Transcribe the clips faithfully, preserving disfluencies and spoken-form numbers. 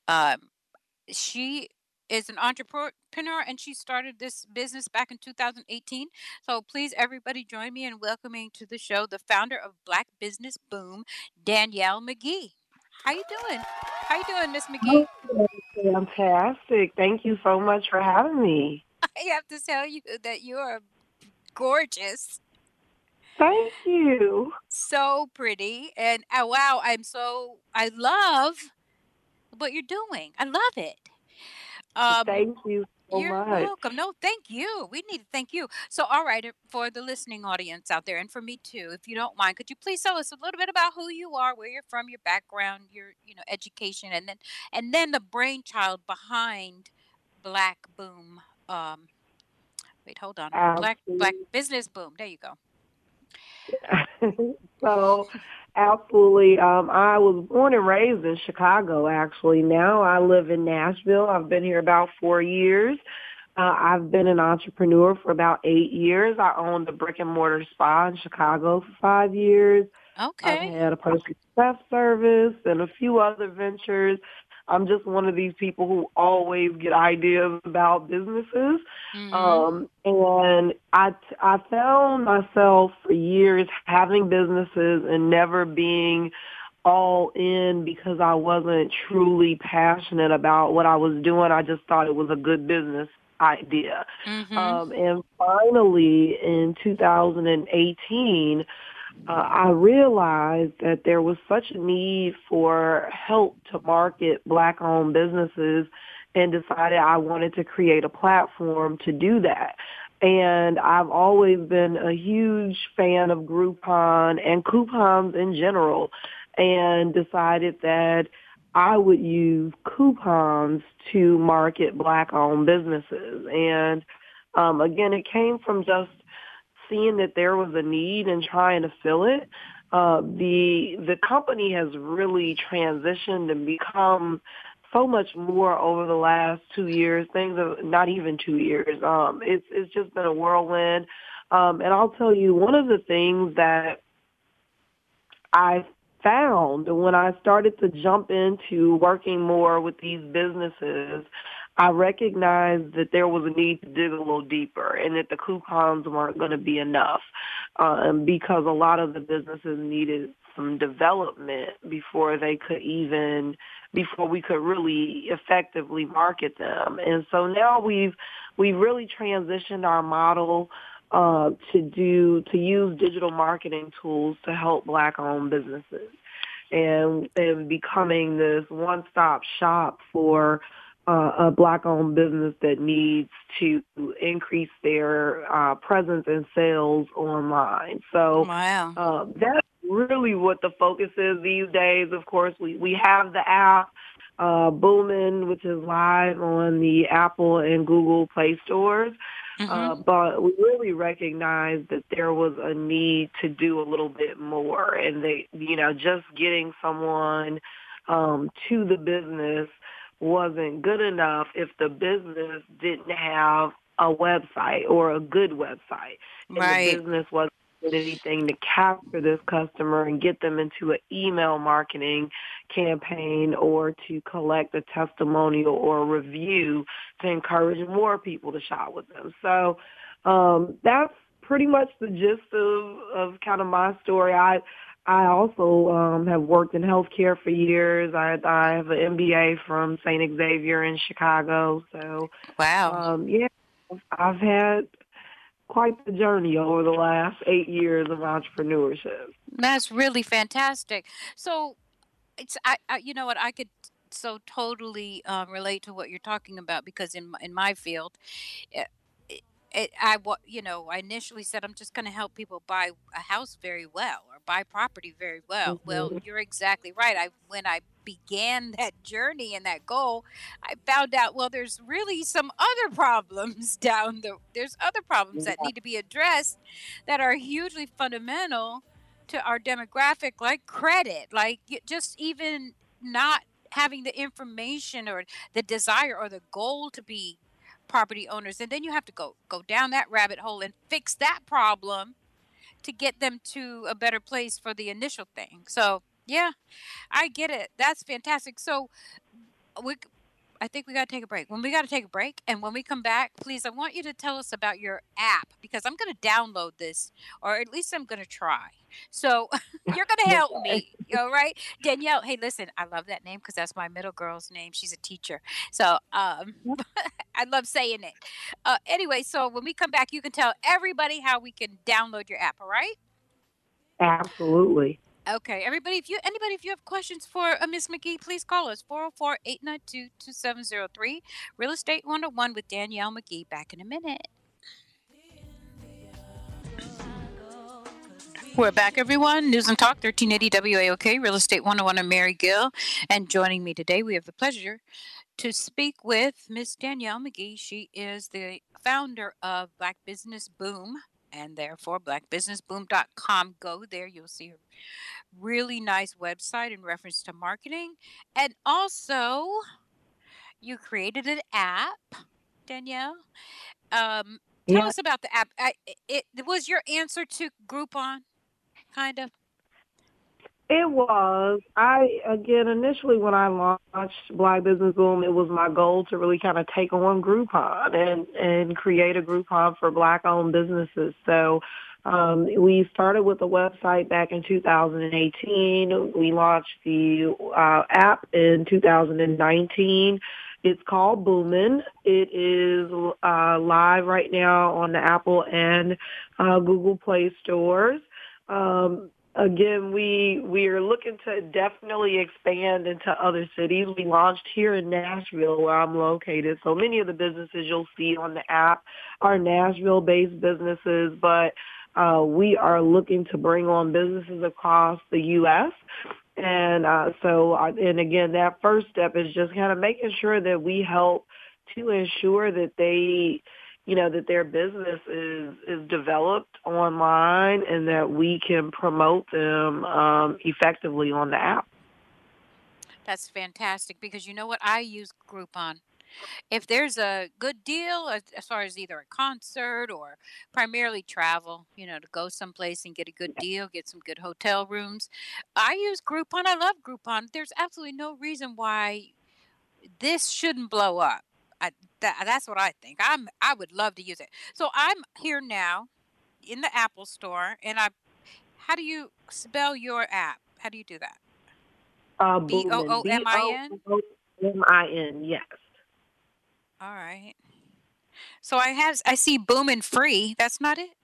Um, she is an entrepreneur and she started this business back in two thousand eighteen. So please, everybody, join me in welcoming to the show the founder of Black Business Boom, Danielle McGee. How you doing? How you doing, Miss McGee? Oh, fantastic. Thank you so much for having me. I have to tell you that you are gorgeous, Thank you. so pretty, and uh, wow, I'm so I love what you're doing. I love it. Um, Thank you so You're much. welcome. No, thank you. We need to thank you. So, all right, uh, for the listening audience out there, and for me too, if you don't mind, could you please tell us a little bit about who you are, where you're from, your background, your you know education, and then and then the brainchild behind Black Boom. Um, wait, hold on. Black Black Absolutely. Business Boom. There you go. So, absolutely. Um, I was born and raised in Chicago, actually. Now I live in Nashville. I've been here about four years. Uh, I've been an entrepreneur for about eight years. I owned a brick and mortar spa in Chicago for five years. I've Okay. had a personal chef service and a few other ventures. I'm just one of these people who always get ideas about businesses. Mm-hmm. Um, and I, I found myself for years having businesses and never being all in because I wasn't truly passionate about what I was doing. I just thought it was a good business idea. Mm-hmm. Um, and finally, in two thousand eighteen, uh, I realized that there was such a need for help to market black-owned businesses and decided I wanted to create a platform to do that. And I've always been a huge fan of Groupon and coupons in general and decided that I would use coupons to market black-owned businesses. And um, again, it came from just seeing that there was a need and trying to fill it. Uh, the the company has really transitioned and become so much more over the last two years. Things are not even two years. Um, it's it's just been a whirlwind. Um, and I'll tell you, one of the things that I found when I started to jump into working more with these businesses, I recognized that there was a need to dig a little deeper and that the coupons weren't going to be enough um, because a lot of the businesses needed some development before they could even, before we could really effectively market them. And so now we've, we've really transitioned our model uh, to do to use digital marketing tools to help black-owned businesses, and and becoming this one-stop shop for uh, a black-owned business that needs to increase their uh, presence and sales online. So Wow. uh, that's really what the focus is these days. Of course, we we have the app. Uh, Boomin, which is live on the Apple and Google Play stores. Mm-hmm. Uh, but we really recognized that there was a need to do a little bit more, and they, you know, just getting someone um, to the business wasn't good enough if the business didn't have a website or a good website, and the Right. business wasn't doing anything to capture this customer and get them into an email marketing campaign or to collect a testimonial or a review to encourage more people to shop with them. So um, that's pretty much the gist of, of kind of my story. I I also um, have worked in healthcare for years. I, I have an M B A from Saint Xavier in Chicago. So Wow. um, yeah, I've had quite the journey over the last eight years of entrepreneurship. That's really fantastic. So, It's I, I you know what I could so totally uh, relate to what you're talking about because in my, in my field, it, it, it, I wa- you know I initially said I'm just going to help people buy a house very well or buy property very well. Well, Mhm. you're exactly right. I when I began that journey and that goal, I found out well there's really some other problems down the there's other problems that Yeah. need to be addressed that are hugely fundamental to our demographic like credit like y- just even not having the information or the desire or the goal to be property owners and then you have to go go down that rabbit hole and fix that problem to get them to a better place for the initial thing. So yeah, I get it. That's fantastic. So we I think we gotta take a break. When we gotta take a break, and when we come back, please, I want you to tell us about your app because I'm gonna download this, or at least I'm gonna try. So you're gonna help Okay. me, all right? Danielle, hey, listen, I love that name because that's my middle girl's name. She's a teacher. So um I love saying it. Uh, anyway, so when we come back, you can tell everybody how we can download your app, all right? Absolutely. Okay, everybody, if you anybody, if you have questions for uh, Miss McGee, please call us four oh four, eight nine two, two seven oh three. Real Estate one oh one with Danielle McGee. Back in a minute. We're back, everyone. News and Talk, thirteen eighty W A O K, Real Estate one oh one. I'm Mary Gill. And joining me today, we have the pleasure to speak with Miss Danielle McGee. She is the founder of Black Business Boom and therefore black business boom dot com. Go there, you'll see her really nice website in reference to marketing. And also, you created an app, Danielle. Um, tell Yeah, us about the app. I, it, it was your answer to Groupon, kind of. it was. I again initially when I launched Black Business Boom, it was my goal to really kind of take on Groupon and and create a Groupon for Black owned businesses. So um, we started with a website back in two thousand eighteen. We launched the uh, app in two thousand nineteen. It's called Boomin. It is uh, live right now on the Apple and uh, Google Play stores. Um, Again, we we are looking to definitely expand into other cities. We launched here in Nashville, where I'm located. So many of the businesses you'll see on the app are Nashville-based businesses, but uh, we are looking to bring on businesses across the U S. And uh, so, uh, and again, that first step is just kind of making sure that we help to ensure that they you know, that their business is, is developed online and that we can promote them um, effectively on the app. That's fantastic because you know what? I use Groupon. If there's a good deal as, as far as either a concert or primarily travel, you know, to go someplace and get a good deal, get some good hotel rooms, I use Groupon. I love Groupon. There's absolutely no reason why this shouldn't blow up. I, that, that's what I think. I'm I would love to use it. So I'm here now in the Apple store, and I. How do you spell your app? How do you do that? Uh, B O Boomin, O M B I O N. O M I N, yes. All right. So I have I see Boomin' Free. That's not it.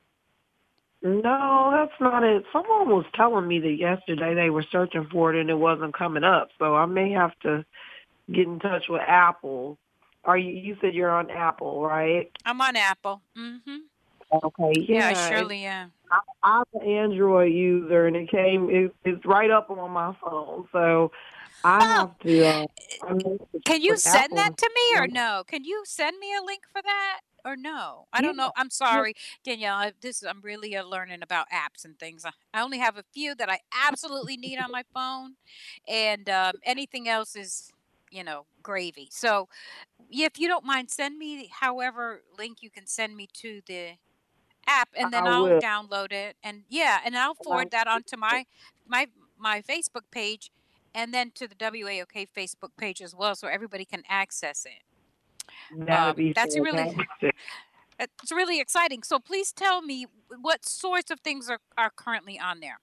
No, that's not it. Someone was telling me that yesterday they were searching for it and it wasn't coming up. So I may have to get in touch with Apple. Are you? You said you're on Apple, right? I'm on Apple. Mm-hmm. Okay, Yeah, I yeah. surely am. I, I'm an Android user, and it came. It, it's right up on my phone, so I Oh, have to. Uh, I need to check can you with send that Apple. to me or And, no? Can you send me a link for that or no? I yeah, don't know. I'm yeah. sorry, Danielle. I, this I'm really uh, learning about apps and things. I, I only have a few that I absolutely need on my phone, and um, anything else is, you know, gravy. So, yeah, if you don't mind, send me however link you can send me to the app, and then I I'll will. download it, and yeah, and I'll Uh, forward that onto my my my Facebook page, and then to the W A O K Facebook page as well, so everybody can access it. That'd Um, be that's a really fantastic. it's really exciting. So please tell me what sorts of things are are currently on there.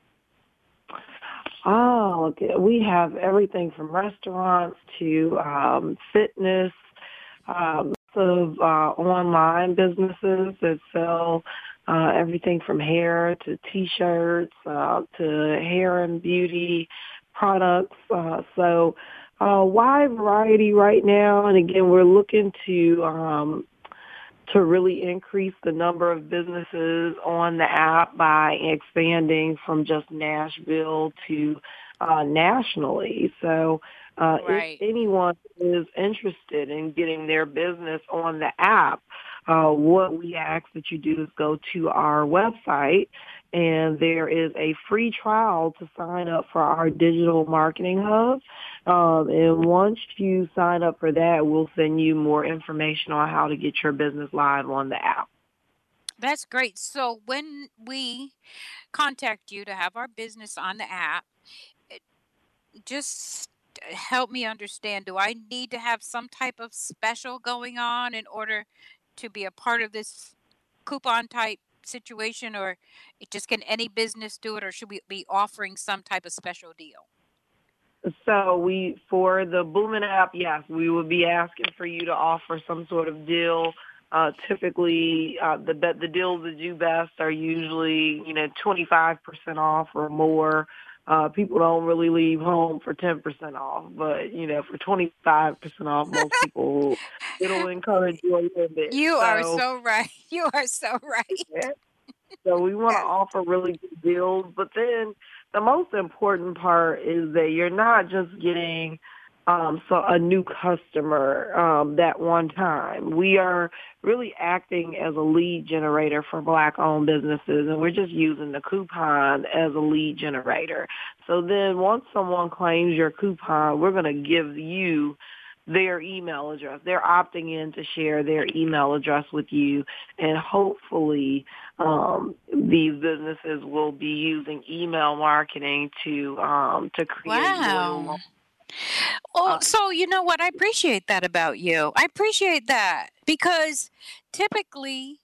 Oh, okay. We have everything from restaurants to um, fitness. Um, of uh, online businesses that sell uh, everything from hair to T-shirts uh, to hair and beauty products. Uh, so a wide variety right now. And again, we're looking to um, to really increase the number of businesses on the app by expanding from just Nashville to uh, nationally. So uh, if Right. anyone is interested in getting their business on the app, uh, what we ask that you do is go to our website, and there is a free trial to sign up for our digital marketing hub. Um, and once you sign up for that, we'll send you more information on how to get your business live on the app. That's great. So when we contact you to have our business on the app, it- just help me understand, do I need to have some type of special going on in order to be a part of this coupon type situation, or it just can any business do it, or should we be offering some type of special deal? So we, for the Boomin app, yes, we would be asking for you to offer some sort of deal. Uh, typically, uh, the be- the deals that do best are usually, you know, twenty-five percent off or more. Uh, people don't really leave home for ten percent off, but, you know, for twenty-five percent off, most people, it'll encourage you a little bit. You are So, so right. You are so right. yeah. So we want to Yes. offer really good deals, but then the most important part is that you're not just getting um, so a new customer um, that one time. We are really acting as a lead generator for Black-owned businesses, and we're just using the coupon as a lead generator. So then once someone claims your coupon, we're going to give you their email address. They're opting in to share their email address with you, and hopefully um, these businesses will be using email marketing to um, to create Wow. loyal. Oh, Uh, so you know what? I appreciate that about you. I appreciate that because typically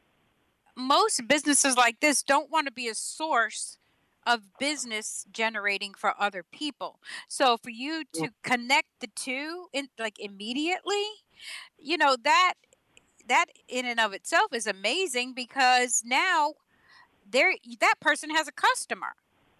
most businesses like this don't want to be a source of business generating for other people. So for you to connect the two in like immediately, you know, that that in and of itself is amazing because now there that person has a customer.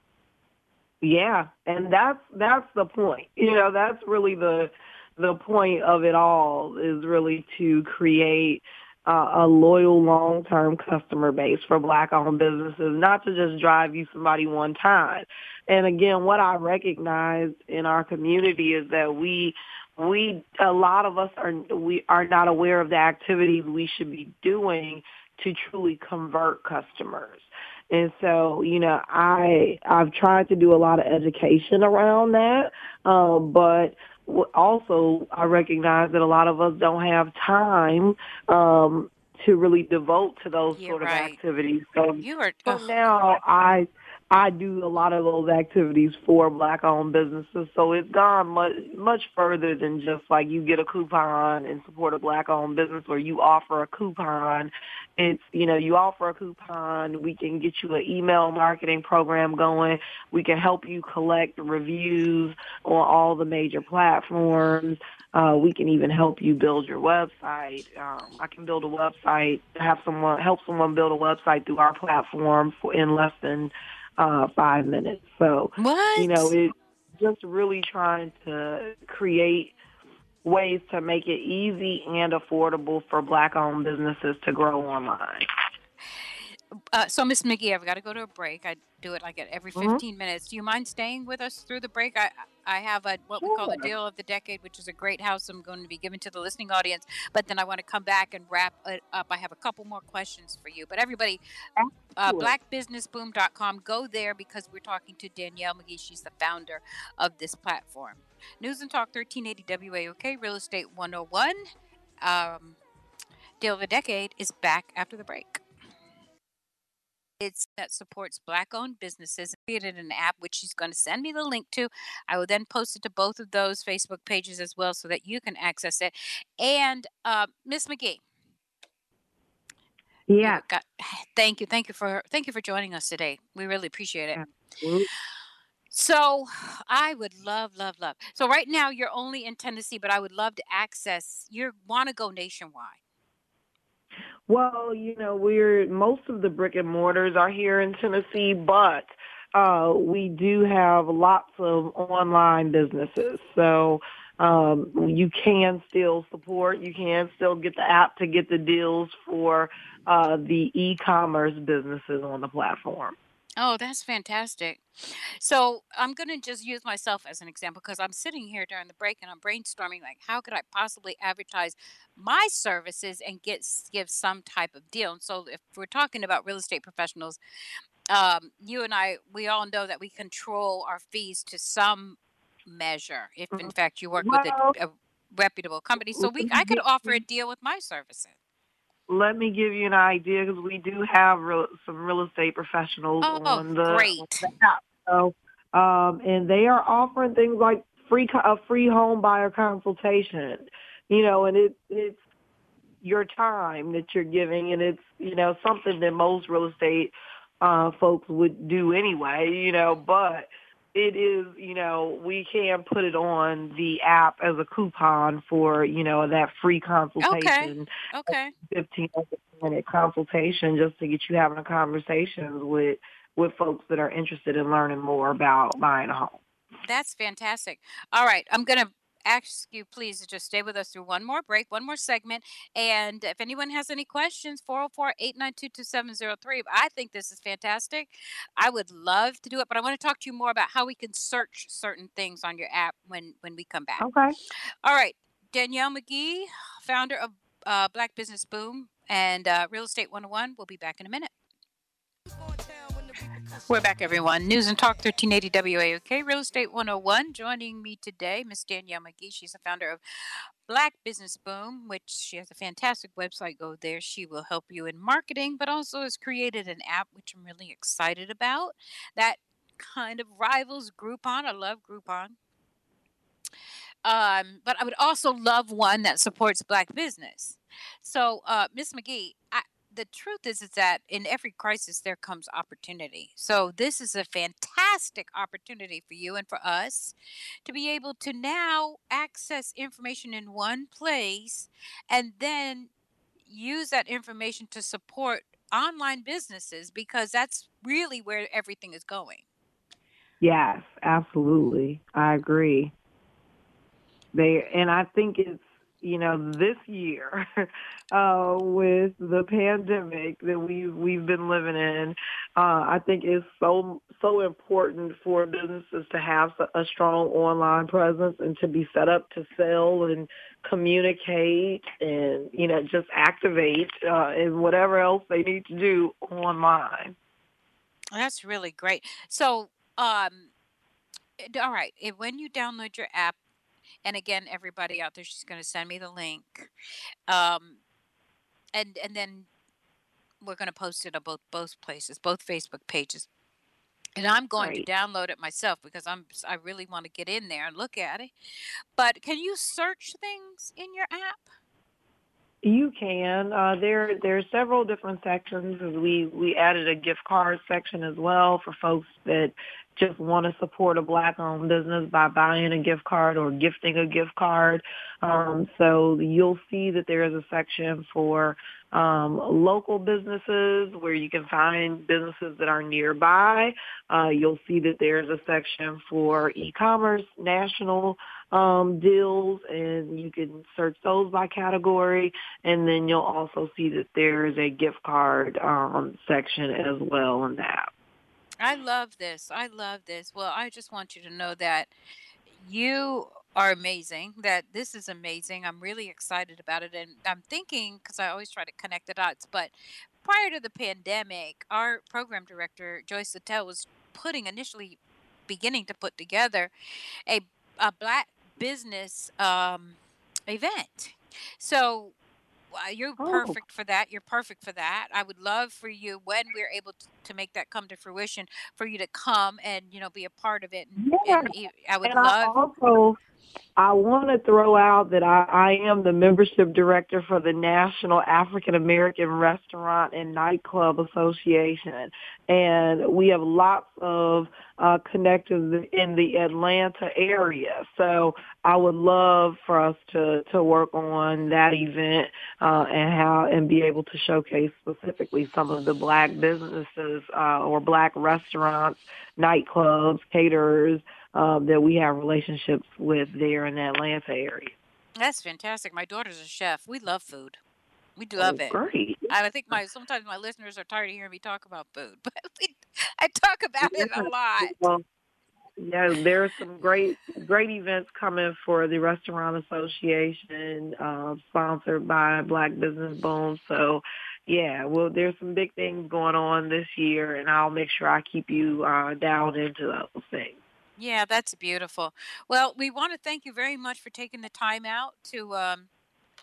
yeah, and that's that's the point. You know, that's really the the point of it all is really to create uh, a loyal long-term customer base for Black-owned businesses, not to just drive you somebody one time. And again, what I recognize in our community is that we we a lot of us are we are not aware of the activities we should be doing to truly convert customers. And so, you know, I I've tried to do a lot of education around that, um, but w- also I recognize that a lot of us don't have time um, to really devote to those You're sort of right. activities. So, You are so ugh. now I I do a lot of those activities for Black-owned businesses. So it's gone much much further than just like you get a coupon and support a Black-owned business, or you offer a coupon. It's, you know, you offer a coupon, we can get you an email marketing program going. We can help you collect reviews on all the major platforms. Uh, we can even help you build your website. Um, I can build a website, have someone help someone build a website through our platform for in less than uh, five minutes. So, you know, What? it's just really trying to create ways to make it easy and affordable for Black-owned businesses to grow online. Uh, so Miss Mickey, I've got to go to a break. I do it like at every Hmm. fifteen minutes. Do you mind staying with us through the break? I I have a what we call the Sure. deal of the decade, which is a great house I'm going to be giving to the listening audience. But then I want to come back and wrap it up. I have a couple more questions for you. But everybody, uh, Absolutely. black business boom dot com, go there because we're talking to Danielle McGee. She's the founder of this platform. News and Talk thirteen eighty W A O K, Real Estate one oh one. Um, deal of the decade is back after the break. It's that supports Black-owned businesses, created an app which she's going to send me the link to. I will then post it to both of those Facebook pages as well so that you can access it. And uh, Miss McGee, you Yes. got thank you, thank you for thank you for joining us today. We really appreciate it. Absolutely. So I would love, love, love. So right now you're only in Tennessee, but I would love to access. You want to go nationwide. Well, you know, we're most of the brick and mortars are here in Tennessee, but uh, we do have lots of online businesses. So um, you can still support. You can still get the app to get the deals for uh, the e-commerce businesses on the platform. Oh, that's fantastic. So I'm going to just use myself as an example because I'm sitting here during the break and I'm brainstorming like how could I possibly advertise my services and get s- give some type of deal. And so if we're talking about real estate professionals, um, you and I, we all know that we control our fees to some measure. If in Mhm. fact you work with a, Well, a reputable company, so let we me I could give offer a you, deal with my services. let me give you an idea because we do have real, some real estate professionals Oh, on the, on great. the app. So, um, and they are offering things like free co- a free home buyer consultation. You know, and it it's your time that you're giving, and it's, you know, something that most real estate uh folks would do anyway, you know, but it is, you know, we can put it on the app as a coupon for, you know, that free Okay. consultation, a Okay. fifteen minute consultation, just to get you having a conversation with with folks that are interested in learning more about buying a home. That's fantastic. All right, I'm gonna ask you please to just stay with us through one more break, one more segment. And if anyone has any questions, four oh four, eight nine two, two seven oh three. I think this is fantastic. I would love to do it, but I want to talk to you more about how we can search certain things on your app when when we come back. Okay. All right, Danielle McGee, founder of uh, Black Business Boom and uh, Real Estate one oh one. We'll be back in a minute. We're back, everyone. News and Talk thirteen eighty W A O K, Real Estate one oh one. Joining me today, Miss Danielle McGee. She's the founder of Black Business Boom, which she has a fantastic website. Go there. She will help you in marketing, but also has created an app, which I'm really excited about, that kind of rivals Groupon. I love Groupon. Um, but I would also love one that supports Black business. So, uh, Miss McGee, I, the truth is, is that in every crisis there comes opportunity. So this is a fantastic opportunity for you and for us to be able to now access information in one place and then use that information to support online businesses because that's really where everything is going. Yes, absolutely. I agree. They and I think it's, you know, this year uh with the pandemic that we we've we've been living in, uh I think it's so so important for businesses to have s- a strong online presence and to be set up to sell and communicate and, you know, just activate uh and whatever else they need to do online. That's really great. So, um, it- all right, if, when you download your app, and again, everybody out there, she's going to send me the link, um, and and then we're going to post it on both both places, both Facebook pages. And I'm going to Great. download it myself because I'm I really want to get in there and look at it. But can you search things in your app? You can. Uh, there there are several different sections. We we added a gift card section as well for folks that just want to support a black-owned business by buying a gift card or gifting a gift card. Um, so you'll see that there is a section for um, local businesses where you can find businesses that are nearby. Uh, you'll see that there's a section for e-commerce, national um, deals, and you can search those by category. And then you'll also see that there is a gift card um, section as well in the app. I love this. I love this. Well, I just want you to know that you are amazing, that this is amazing. I'm really excited about it. And I'm thinking, because I always try to connect the dots, but prior to the pandemic, our program director, Joyce Littell, was putting initially beginning to put together a, a black business um, event. So uh, you're Oh, perfect for that. You're perfect for that. I would love for you when we're able to, to make that come to fruition for you to come and you know be a part of it and yeah. and e- I would And I love. also I want to throw out that I, I am the membership director for the National African American Restaurant and Nightclub Association, and we have lots of uh, connections in the Atlanta area. So I would love for us to to work on that event uh, and how and be able to showcase specifically some of the black businesses uh, or black restaurants, nightclubs, caterers um, that we have relationships with there in the Atlanta area. That's fantastic. My daughter's a chef. We love food. We do love Oh, it. great. I think my sometimes my listeners are tired of hearing me talk about food, but we, I talk about Yeah. it a lot. Well, yeah, there are some great, great events coming for the Restaurant Association, uh, sponsored by Black Business Boom. So, yeah, well, there's some big things going on this year, and I'll make sure I keep you uh, down into those things. Yeah, that's beautiful. Well, we want to thank you very much for taking the time out to um,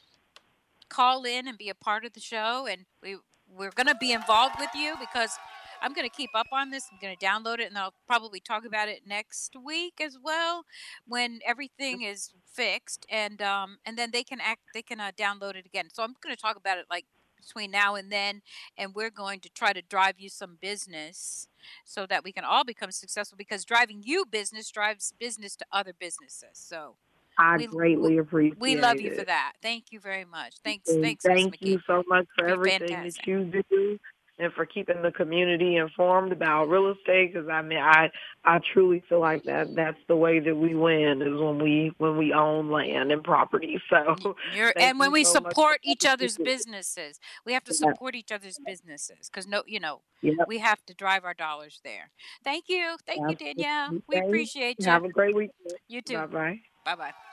call in and be a part of the show, and we we're going to be involved with you because I'm gonna keep up on this. I'm gonna download it, and I'll probably talk about it next week as well, when everything is fixed, and um, and then they can act. They can uh, download it again. So I'm gonna talk about it like between now and then, and we're going to try to drive you some business so that we can all become successful. Because driving you business drives business to other businesses. So I we w- greatly we love appreciate you for it. that. Thank you very much. Thanks, And thanks, Miss thank you McKee. so much for You're everything that fantastic. you do and for keeping the community informed about real estate. Because I mean, I I truly feel like that that's the way that we win is when we when we own land and property. So Y- You're, thank and when you we so much for support each everything other's you businesses, we have to do. support each other's businesses because no, you know, Yep, we have to drive our dollars there. Thank you, thank you, Danielle. absolutely. We Thanks. appreciate you. Have a great weekend. You too. Bye bye. Bye bye.